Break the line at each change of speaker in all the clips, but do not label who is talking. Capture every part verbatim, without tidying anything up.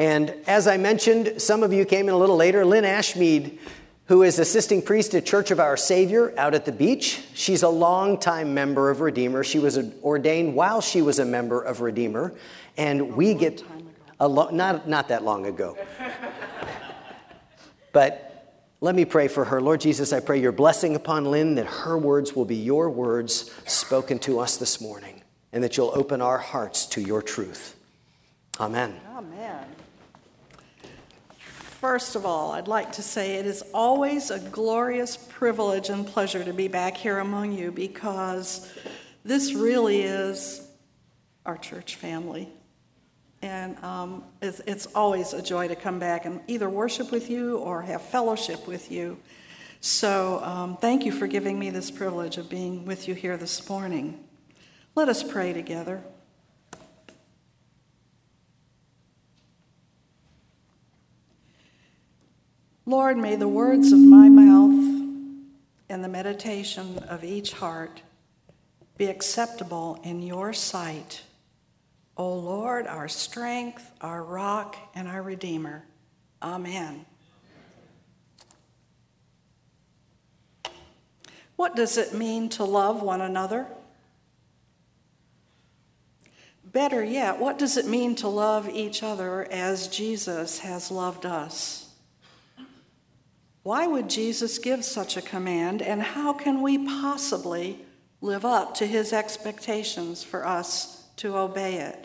And as I mentioned, some of you came in a little later. Lynn Ashmead, who is assisting priest at Church of Our Savior out at the beach. She's a longtime member of Redeemer. She was ordained while she was a member of Redeemer. And we get a lo- not, not that long ago. But let me pray for her. Lord Jesus, I pray your blessing upon Lynn, that her words will be your words spoken to us this morning, and that you'll open our hearts to your truth. Amen.
Amen. First of all, I'd like to say it is always a glorious privilege and pleasure to be back here among you, because this really is our church family. And um, it's, it's always a joy to come back and either worship with you or have fellowship with you. So um, thank you for giving me this privilege of being with you here this morning. Let us pray together. Lord, may the words of my mouth and the meditation of each heart be acceptable in your sight, O Lord, our strength, our rock, and our Redeemer. Amen. What does it mean to love one another? Better yet, what does it mean to love each other as Jesus has loved us? Why would Jesus give such a command, and how can we possibly live up to his expectations for us to obey it?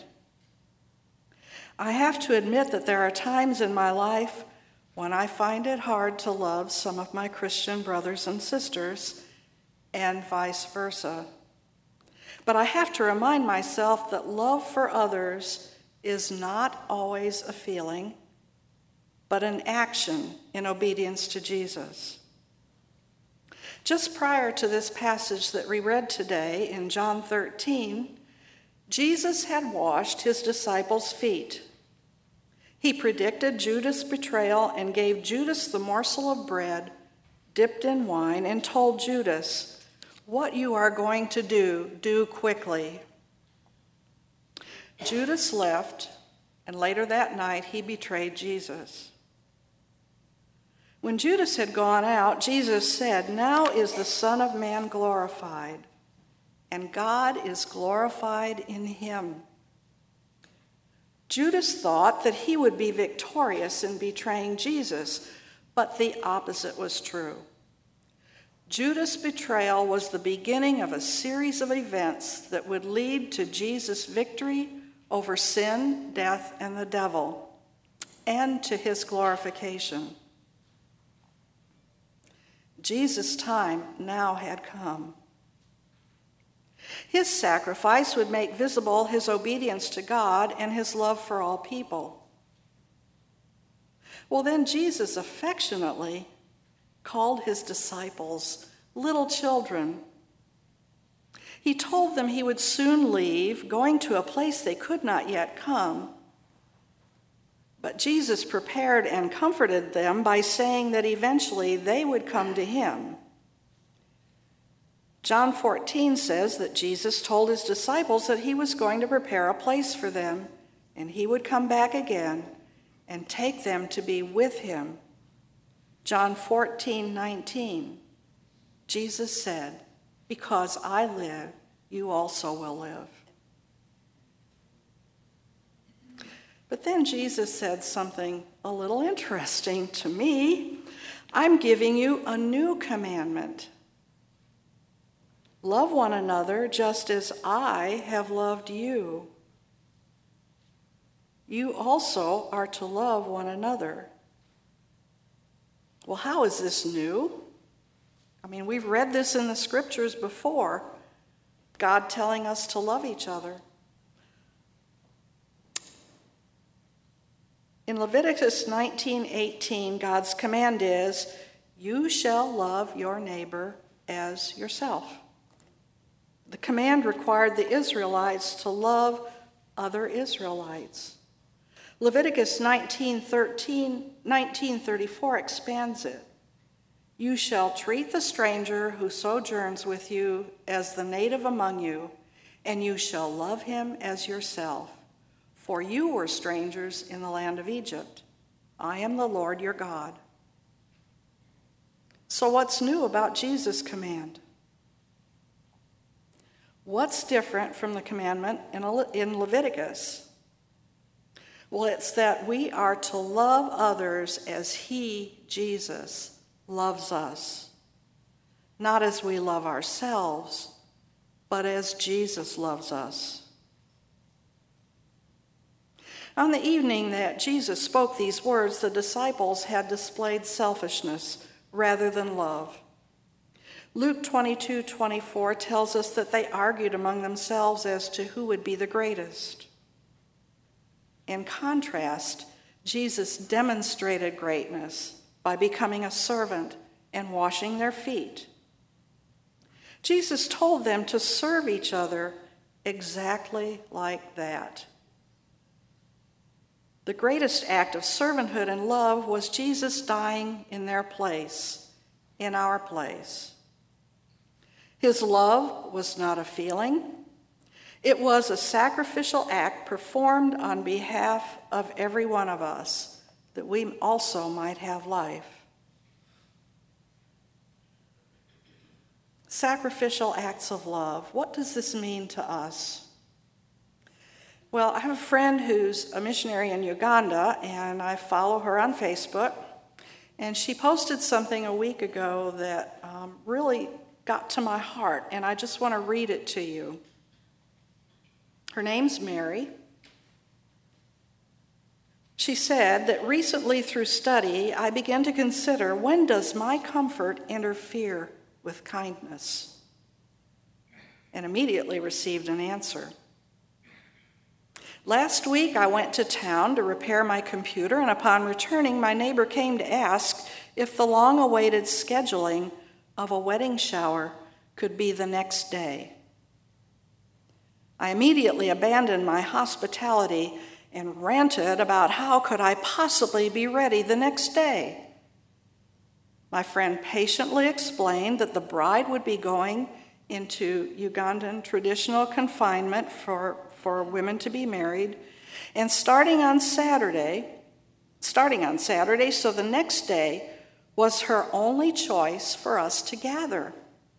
I have to admit that there are times in my life when I find it hard to love some of my Christian brothers and sisters, and vice versa. But I have to remind myself that love for others is not always a feeling, but an action in obedience to Jesus. Just prior to this passage that we read today in John thirteen, Jesus had washed his disciples' feet. He predicted Judas' betrayal and gave Judas the morsel of bread dipped in wine and told Judas, "What you are going to do, do quickly." Judas left, and later that night he betrayed Jesus. When Judas had gone out, Jesus said, "Now is the Son of Man glorified, and God is glorified in him." Judas thought that he would be victorious in betraying Jesus, but the opposite was true. Judas' betrayal was the beginning of a series of events that would lead to Jesus' victory over sin, death, and the devil, and to his glorification. Jesus' time now had come. His sacrifice would make visible his obedience to God and his love for all people. Well, then Jesus affectionately called his disciples little children. He told them he would soon leave, going to a place they could not yet come. But Jesus prepared and comforted them by saying that eventually they would come to him. John fourteen says that Jesus told his disciples that he was going to prepare a place for them, and he would come back again and take them to be with him. John fourteen nineteen, Jesus said, "Because I live, you also will live." But then Jesus said something a little interesting to me. "I'm giving you a new commandment. Love one another just as I have loved you. You also are to love one another." Well, how is this new? I mean, we've read this in the scriptures before, God telling us to love each other. In Leviticus nineteen eighteen, God's command is, "You shall love your neighbor as yourself." The command required the Israelites to love other Israelites. Leviticus nineteen thirteen, nineteen thirty-four expands it. "You shall treat the stranger who sojourns with you as the native among you, and you shall love him as yourself. for you were strangers in the land of Egypt. I am the Lord your God." So what's new about Jesus' command? What's different from the commandment in Le- in Leviticus? Well, it's that we are to love others as he, Jesus, loves us. Not as we love ourselves, but as Jesus loves us. On the evening that Jesus spoke these words, the disciples had displayed selfishness rather than love. Luke twenty-two twenty-four tells us that they argued among themselves as to who would be the greatest. In contrast, Jesus demonstrated greatness by becoming a servant and washing their feet. Jesus told them to serve each other exactly like that. The greatest act of servanthood and love was Jesus dying in their place, in our place. His love was not a feeling. It was a sacrificial act performed on behalf of every one of us, that we also might have life. Sacrificial acts of love. What does this mean to us? Well, I have a friend who's a missionary in Uganda, and I follow her on Facebook. And she posted something a week ago that um, really got to my heart, and I just want to read it to you. Her name's Mary. She said that recently through study, I began to consider, when does my comfort interfere with kindness? And immediately received an answer. Last week, I went to town to repair my computer, and upon returning, my neighbor came to ask if the long-awaited scheduling of a wedding shower could be the next day. I immediately abandoned my hospitality and ranted about how could I possibly be ready the next day. My friend patiently explained that the bride would be going into Ugandan traditional confinement for, for women to be married, and starting on Saturday, starting on Saturday, so the next day was her only choice for us to gather.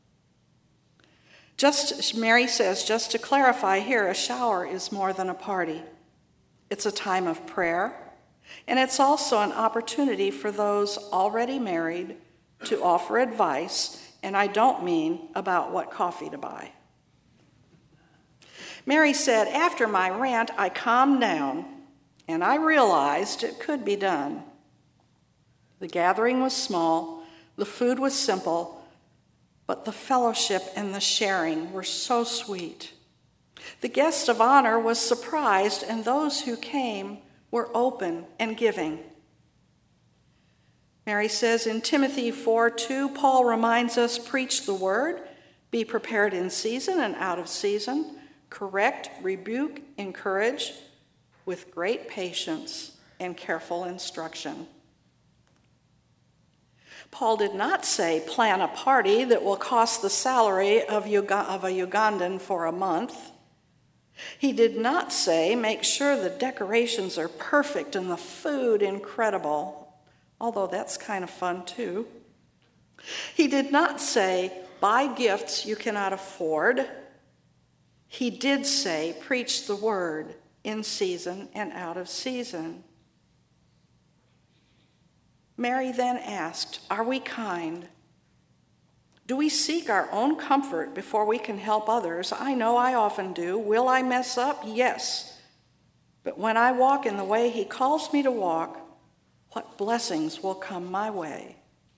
Just, Mary says, just to clarify here, a shower is more than a party. It's a time of prayer, and it's also an opportunity for those already married to offer advice, and I don't mean about what coffee to buy. Mary said, after my rant, I calmed down, and I realized it could be done. The gathering was small, the food was simple, but the fellowship and the sharing were so sweet. The guest of honor was surprised, and those who came were open and giving. Mary says in Timothy four two, Paul reminds us, preach the word, be prepared in season and out of season, correct, rebuke, encourage, with great patience and careful instruction. Paul did not say plan a party that will cost the salary of, Uga- of a Ugandan for a month. He did not say make sure the decorations are perfect and the food incredible, although that's kind of fun too. He did not say buy gifts you cannot afford. He did say preach the word in season and out of season. Mary then asked, are we kind? Do we seek our own comfort before we can help others? I know I often do. Will I mess up? Yes. But when I walk in the way he calls me to walk, what blessings will come my way?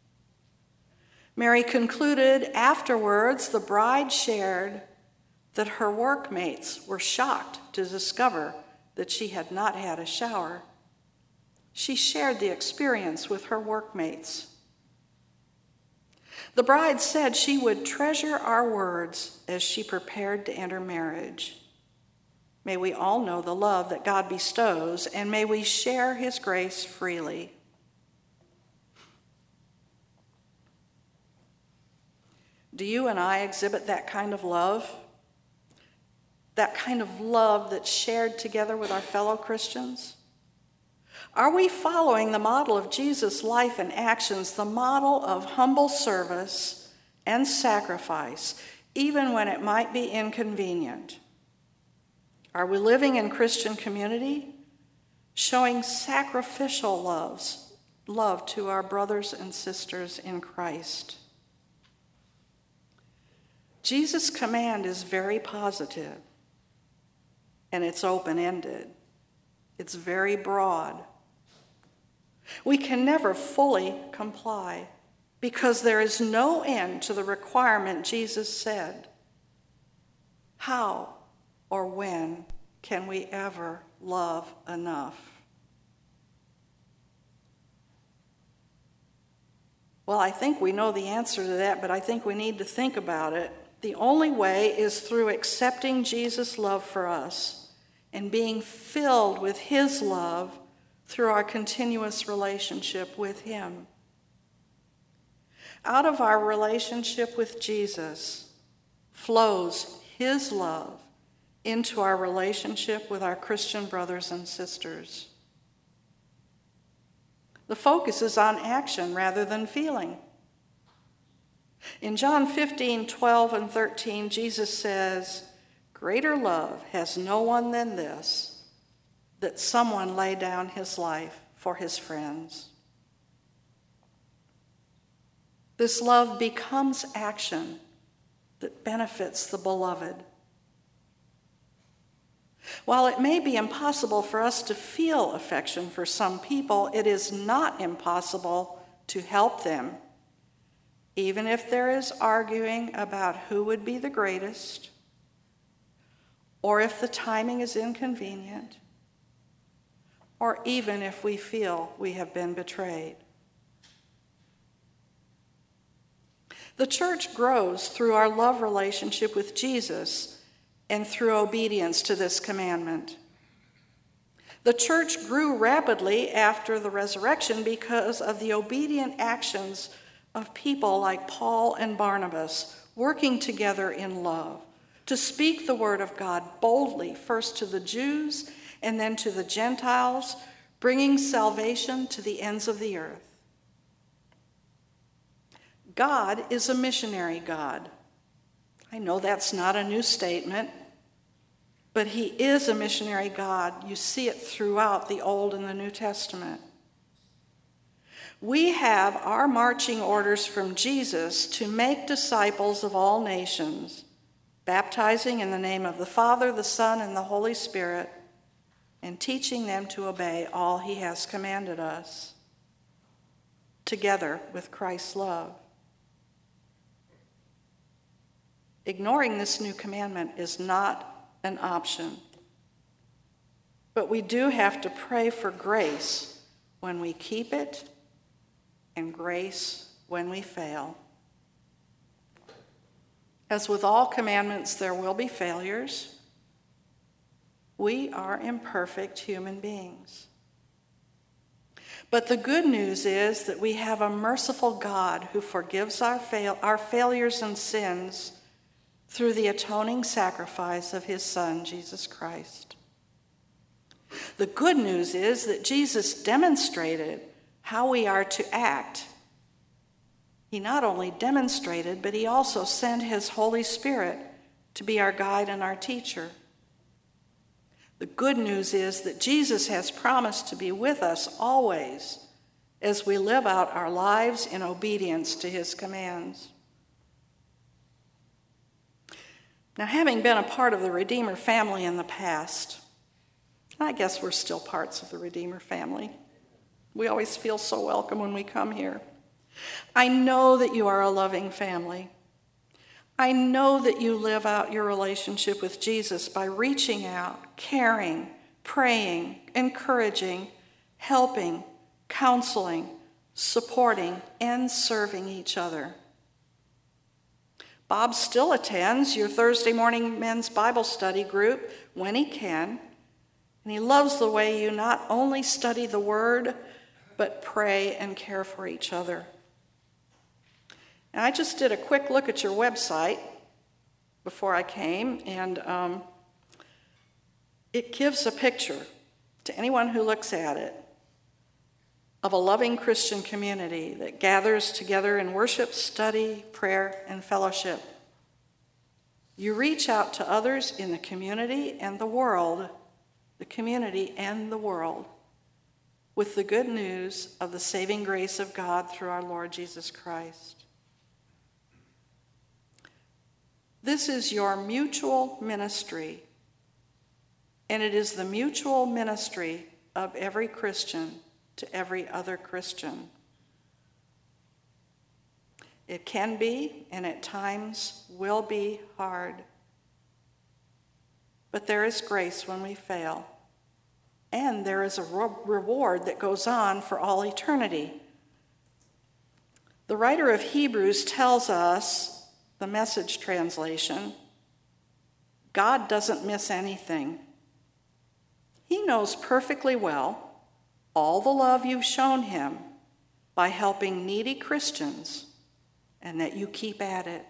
Mary concluded, afterwards, the bride shared that her workmates were shocked to discover that she had not had a shower. She shared the experience with her workmates. The bride said she would treasure our words as she prepared to enter marriage. May we all know the love that God bestows, and may we share his grace freely. Do you and I exhibit that kind of love? that kind of love that's shared together with our fellow Christians? Are we following the model of Jesus' life and actions, the model of humble service and sacrifice, even when it might be inconvenient? Are we living in Christian community, showing sacrificial loves, love to our brothers and sisters in Christ? Jesus' command is very positive, and it's open-ended. It's very broad. We can never fully comply because there is no end to the requirement Jesus said. How or when can we ever love enough? Well, I think we know the answer to that, but I think we need to think about it. The only way is through accepting Jesus' love for us and being filled with his love through our continuous relationship with him. Out of our relationship with Jesus flows his love into our relationship with our Christian brothers and sisters. The focus is on action rather than feeling. In John fifteen, twelve, and thirteen, Jesus says, "Greater love has no one than this, that someone lay down his life for his friends." This love becomes action that benefits the beloved. While it may be impossible for us to feel affection for some people, it is not impossible to help them, even if there is arguing about who would be the greatest, or if the timing is inconvenient, or even if we feel we have been betrayed. The church grows through our love relationship with Jesus and through obedience to this commandment. The church grew rapidly after the resurrection because of the obedient actions of people like Paul and Barnabas working together in love to speak the word of God boldly, first to the Jews and then to the Gentiles, bringing salvation to the ends of the earth. God is a missionary God. I know that's not a new statement, but he is a missionary God. You see it throughout the Old and the New Testament. We have our marching orders from Jesus to make disciples of all nations, baptizing in the name of the Father, the Son, and the Holy Spirit, and teaching them to obey all he has commanded us, together with Christ's love. Ignoring this new commandment is not an option, but we do have to pray for grace when we keep it and grace when we fail. As with all commandments, there will be failures. We are imperfect human beings. But the good news is that we have a merciful God who forgives our, fail- our failures and sins through the atoning sacrifice of his Son, Jesus Christ. The good news is that Jesus demonstrated how we are to act. He not only demonstrated, but he also sent his Holy Spirit to be our guide and our teacher. The good news is that Jesus has promised to be with us always as we live out our lives in obedience to his commands. Now, having been a part of the Redeemer family in the past, I guess we're still parts of the Redeemer family. We always feel so welcome when we come here. I know that you are a loving family. I know that you live out your relationship with Jesus by reaching out, caring, praying, encouraging, helping, counseling, supporting, and serving each other. Bob still attends your Thursday morning men's Bible study group when he can, and he loves the way you not only study the Word, but pray and care for each other. And I just did a quick look at your website before I came, and um, It gives a picture to anyone who looks at it of a loving Christian community that gathers together in worship, study, prayer, and fellowship. You reach out to others in the community and the world, the community and the world, with the good news of the saving grace of God through our Lord Jesus Christ. This is your mutual ministry, and it is the mutual ministry of every Christian to every other Christian. It can be, and at times will be, hard. But there is grace when we fail. And there is a re- reward that goes on for all eternity. The writer of Hebrews tells us, the Message translation, God doesn't miss anything. He knows perfectly well all the love you've shown him by helping needy Christians, and that you keep at it.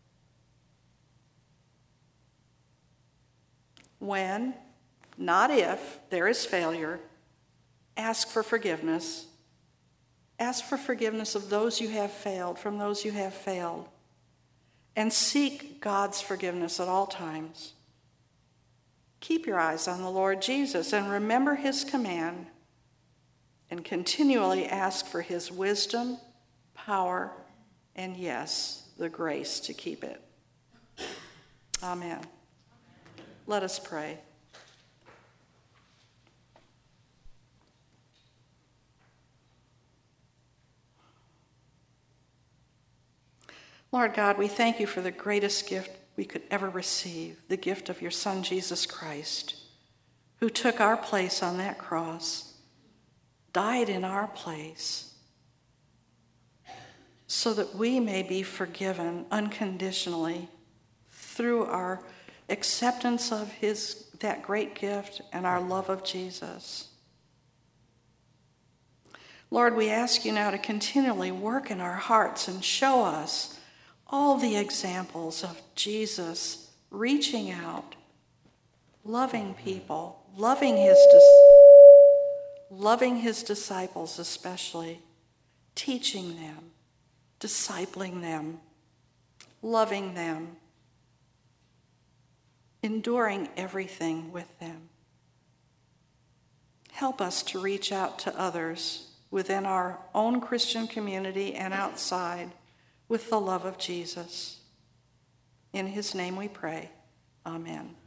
When, not if, there is failure, ask for forgiveness. Ask for forgiveness of those you have failed, from those you have failed. And seek God's forgiveness at all times. Keep your eyes on the Lord Jesus and remember his command, and continually ask for his wisdom, power, and yes, the grace to keep it. Amen. Let us pray. Lord God, we thank you for the greatest gift we could ever receive, the gift of your Son, Jesus Christ, who took our place on that cross, died in our place, so that we may be forgiven unconditionally through our acceptance of his that great gift and our love of Jesus. Lord, we ask you now to continually work in our hearts and show us all the examples of Jesus reaching out, loving people, loving his dis- loving his disciples especially, teaching them, discipling them, loving them, enduring everything with them. Help us to reach out to others within our own Christian community and outside with the love of Jesus. In his name we pray. Amen.